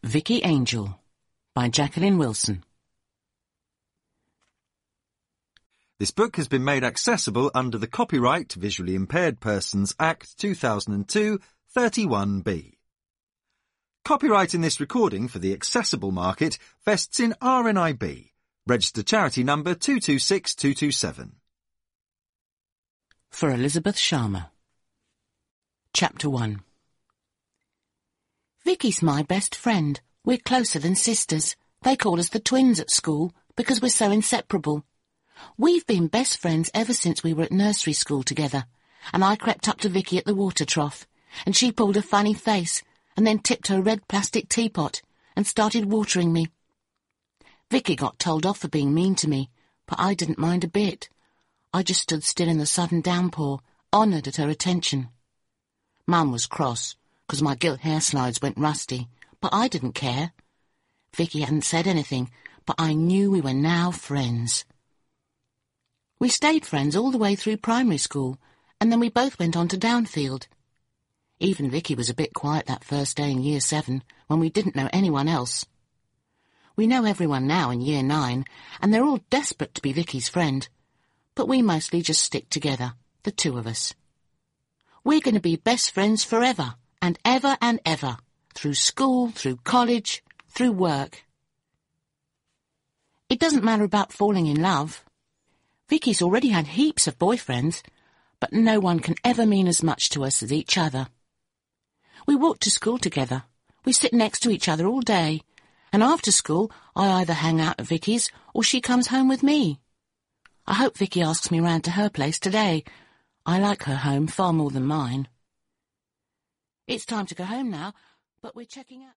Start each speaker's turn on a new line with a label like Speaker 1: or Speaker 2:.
Speaker 1: Vicky Angel by Jacqueline Wilson.
Speaker 2: This book has been made accessible under the Copyright to Visually Impaired Persons Act 2002, 31B. Copyright in this recording for the accessible market vests in RNIB, registered charity number 226227.
Speaker 1: For Elizabeth Sharma. Chapter 1. Vicky's my best friend. We're closer than sisters. They call us the twins at school because we're so inseparable. We've been best friends ever since we were at nursery school together, and I crept up to Vicky at the water trough, and she pulled a funny face and then tipped her red plastic teapot and started watering me. Vicky got told off for being mean to me, but I didn't mind a bit. I just stood still in the sudden downpour, honoured at her attention. Mum was cross, because my gilt hair slides went rusty, but I didn't care. Vicky hadn't said anything, but I knew we were now friends. We stayed friends all the way through primary school, and then we both went on to Downfield. Even Vicky was a bit quiet that first day in Year 7, when we didn't know anyone else. We know everyone now in Year 9, and they're all desperate to be Vicky's friend. But we mostly just stick together, the two of us. We're going to be best friends forever, and ever, through school, through college, through work. It doesn't matter about falling in love. Vicky's already had heaps of boyfriends, but no one can ever mean as much to us as each other. We walk to school together. We sit next to each other all day, and after school I either hang out at Vicky's or she comes home with me. I hope Vicky asks me round to her place today. I like her home far more than mine. It's time to go home now, but we're checking out...